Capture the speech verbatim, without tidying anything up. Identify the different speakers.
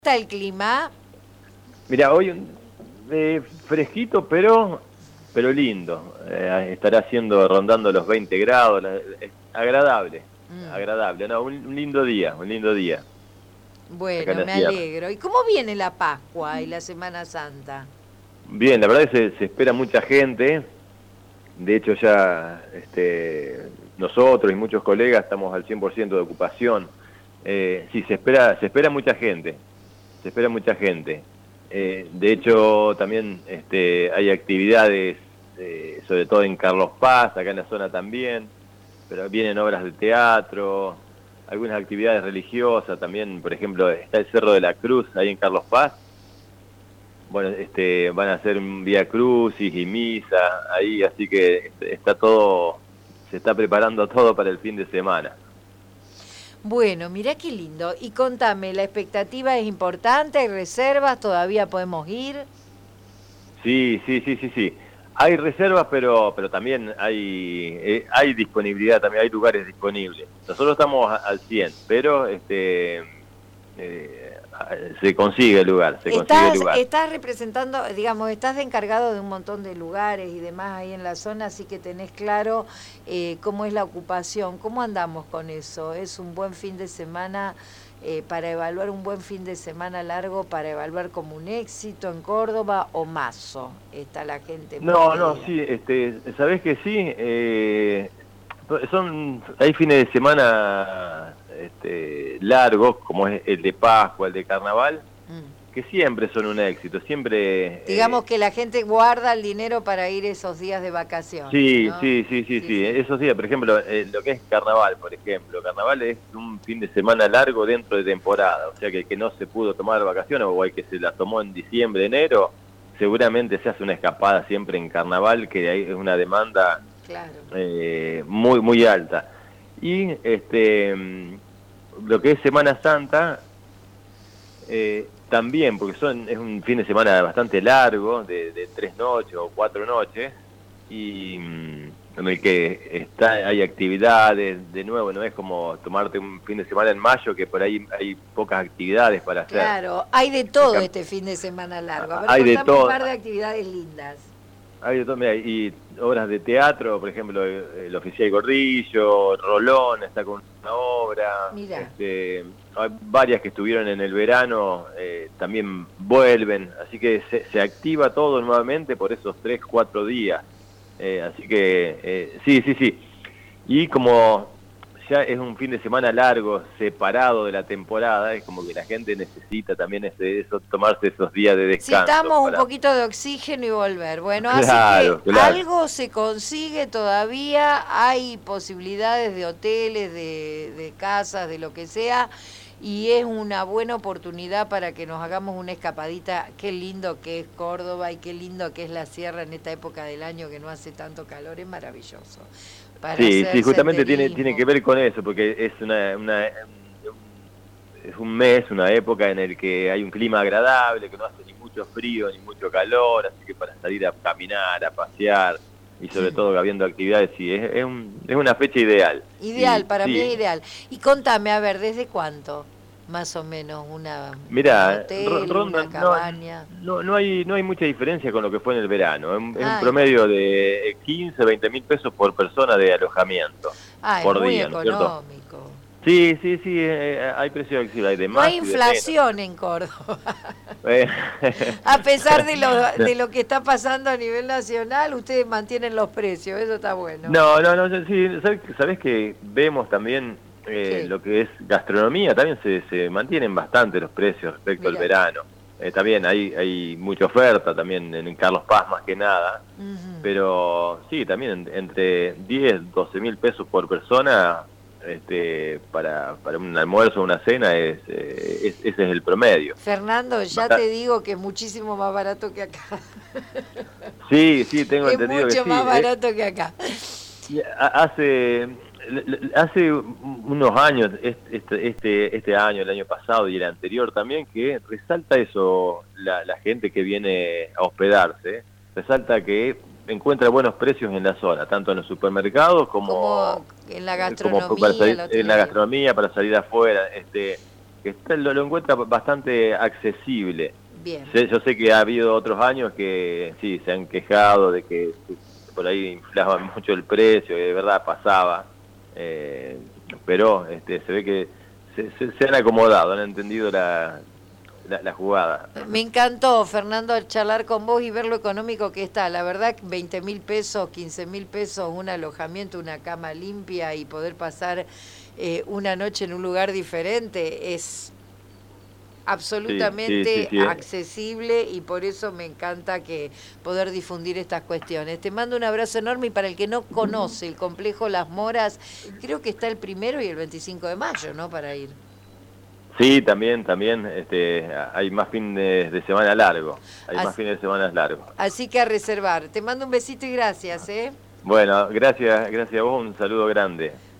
Speaker 1: ¿Está el clima?
Speaker 2: Mira, hoy eh, fresquito, pero pero lindo. Eh, estará haciendo, rondando los veinte grados, la, eh, agradable,
Speaker 1: Mm.
Speaker 2: agradable. No, un, un lindo día, un lindo día. Acá en
Speaker 1: Bueno,
Speaker 2: la
Speaker 1: me
Speaker 2: sierra.
Speaker 1: alegro. ¿Y cómo viene la Pascua y la Semana Santa?
Speaker 2: Bien, la verdad es que se, se espera mucha gente. De hecho, ya este, nosotros y muchos colegas estamos al cien por ciento de ocupación. Eh, sí, se espera, se espera mucha gente. Se espera mucha gente. Eh, de hecho, también este, hay actividades, eh, sobre todo en Carlos Paz, acá en la zona también, pero vienen obras de teatro, algunas actividades religiosas también. Por ejemplo, está el Cerro de la Cruz ahí en Carlos Paz. Bueno, este, van a hacer un vía crucis y misa ahí, así que está todo, se está preparando todo para el fin de semana.
Speaker 1: Bueno, mirá qué lindo. Y contame, ¿la expectativa es importante? ¿Hay reservas? ¿Todavía podemos ir?
Speaker 2: Sí, sí, sí, sí, sí. Hay reservas, pero pero también hay eh, hay disponibilidad, también hay lugares disponibles. Nosotros estamos a- al cien, pero este eh, se consigue el lugar, se consigue el
Speaker 1: Estás,
Speaker 2: lugar.
Speaker 1: estás representando, digamos, estás de encargado de un montón de lugares y demás ahí en la zona, así que tenés claro eh, cómo es la ocupación. ¿Cómo andamos con eso? ¿Es un buen fin de semana eh, para evaluar, un buen fin de semana largo para evaluar como un éxito en Córdoba o mazo? Está la gente muy
Speaker 2: No, no,
Speaker 1: querida.
Speaker 2: sí, este, ¿sabés que sí? Eh, son, hay fines de semana este, largos, como es el de Pascua, el de Carnaval,
Speaker 1: Mm.
Speaker 2: que siempre son un éxito, siempre...
Speaker 1: Digamos
Speaker 2: eh,
Speaker 1: que la gente guarda el dinero para ir esos días de vacaciones,
Speaker 2: Sí,
Speaker 1: ¿no?
Speaker 2: sí, sí, sí, sí, esos días, por ejemplo, eh, lo que es Carnaval, por ejemplo, Carnaval es un fin de semana largo dentro de temporada, o sea que el que no se pudo tomar vacaciones o el que se las tomó en diciembre, enero, seguramente se hace una escapada siempre en Carnaval, que hay es una demanda
Speaker 1: Claro.
Speaker 2: eh, muy muy alta. Y este mm, lo que es Semana Santa, eh, también, porque son es un fin de semana bastante largo, de, de tres noches o cuatro noches, y mm, en el que está hay actividades, de nuevo, no es como tomarte un fin de semana en mayo, que por ahí hay pocas actividades para hacer.
Speaker 1: Claro, hay de
Speaker 2: En
Speaker 1: todo
Speaker 2: cam-
Speaker 1: este fin de semana largo. A ver,
Speaker 2: Hay de
Speaker 1: contame un
Speaker 2: todo.
Speaker 1: par de actividades lindas.
Speaker 2: Hay de todo, mira, y obras de teatro, por ejemplo, el Oficial Gordillo, Rolón está con una obra,
Speaker 1: Mirá.
Speaker 2: este, hay varias que estuvieron en el verano, eh, también vuelven, así que se, se activa todo nuevamente por esos tres, cuatro días, eh, así que eh, sí, sí, sí, y como ya es un fin de semana largo, separado de la temporada, es como que la gente necesita también ese, eso, tomarse esos días de descanso.
Speaker 1: Necesitamos un
Speaker 2: para-
Speaker 1: poquito de oxígeno y volver. Bueno,
Speaker 2: Claro,
Speaker 1: así que
Speaker 2: claro.
Speaker 1: algo se consigue todavía, hay posibilidades de hoteles, de, de casas, de lo que sea, y es una buena oportunidad para que nos hagamos una escapadita. Qué lindo que es Córdoba y qué lindo que es la sierra en esta época del año que no hace tanto calor, es maravilloso. Para
Speaker 2: Sí,
Speaker 1: hacer
Speaker 2: sí, justamente tiene,
Speaker 1: senderismo.
Speaker 2: tiene que ver con eso, porque es una, una es un mes, una época en el que hay un clima agradable, que no hace ni mucho frío ni mucho calor, así que para salir a caminar, a pasear y sobre
Speaker 1: Sí.
Speaker 2: todo habiendo actividades, sí, es, es, un, es una fecha ideal.
Speaker 1: Ideal,
Speaker 2: Y,
Speaker 1: para
Speaker 2: sí,
Speaker 1: mí es ideal. Y contame, a ver, ¿desde cuánto? Más o menos, una, un
Speaker 2: Mira,
Speaker 1: hotel,
Speaker 2: Ronda,
Speaker 1: una
Speaker 2: no,
Speaker 1: cabaña.
Speaker 2: no, no, hay, no hay mucha diferencia con lo que fue en el verano. Es un, es un
Speaker 1: Ay,
Speaker 2: promedio de quince, veinte mil pesos por persona de alojamiento
Speaker 1: ah, es
Speaker 2: por
Speaker 1: muy
Speaker 2: día, ¿no es cierto?
Speaker 1: económico.
Speaker 2: Sí, sí, sí, eh, hay precios accesibles, hay de
Speaker 1: No hay
Speaker 2: más y de menos.
Speaker 1: inflación en Córdoba.
Speaker 2: Eh,
Speaker 1: A pesar de lo, de lo que está pasando a nivel nacional, ustedes mantienen los precios, eso está bueno.
Speaker 2: No, no, no, yo sí, sabes, sabés que vemos también eh,
Speaker 1: ¿Qué?
Speaker 2: lo que es gastronomía, también se, se mantienen bastante los precios respecto
Speaker 1: Mirá.
Speaker 2: al verano. Eh, también hay, hay mucha oferta, también en Carlos Paz más que nada,
Speaker 1: Ujú.
Speaker 2: pero sí, también en- entre diez, doce mil pesos por persona este, para, para un almuerzo o una cena, es, eh, es- ese es el promedio.
Speaker 1: Fernando, ya
Speaker 2: Basta-
Speaker 1: te digo que es muchísimo más barato que acá.
Speaker 2: Sí, sí, tengo
Speaker 1: Es
Speaker 2: entendido que
Speaker 1: mucho
Speaker 2: sí.
Speaker 1: más
Speaker 2: eh,
Speaker 1: barato que acá.
Speaker 2: Y ha- Hace, l- l- hace unos años, este, este, este año, el año pasado y el anterior también, que resalta eso la, la gente que viene a hospedarse, resalta que encuentra buenos precios en la zona, tanto en los supermercados como,
Speaker 1: Como en la
Speaker 2: como
Speaker 1: gastronomía,
Speaker 2: para salir
Speaker 1: la
Speaker 2: en la
Speaker 1: hotelería.
Speaker 2: gastronomía, para salir afuera. Este, que está, lo, lo encuentra bastante accesible.
Speaker 1: Bien.
Speaker 2: Sé, yo sé que ha habido otros años que sí, se han quejado de que por ahí inflaban mucho el precio, y de verdad pasaba, eh, pero este, se ve que se, se, se han acomodado, han entendido la... La, la jugada.
Speaker 1: Me encantó, Fernando, al charlar con vos y ver lo económico que está. La verdad, veinte mil pesos, quince mil pesos, un alojamiento, una cama limpia y poder pasar eh, una noche en un lugar diferente es absolutamente
Speaker 2: sí, sí, sí, sí.
Speaker 1: accesible, y por eso me encanta que poder difundir estas cuestiones. Te mando un abrazo enorme, y para el que no conoce el complejo Las Moras, creo que está el primero y el veinticinco de mayo, ¿no?, para ir.
Speaker 2: Sí, también, también este, hay más fines de semana largo, hay
Speaker 1: así,
Speaker 2: más fines de semana largos.
Speaker 1: Así que a reservar. Te mando un besito y gracias, ¿eh?
Speaker 2: Bueno, gracias, gracias a vos, un saludo grande.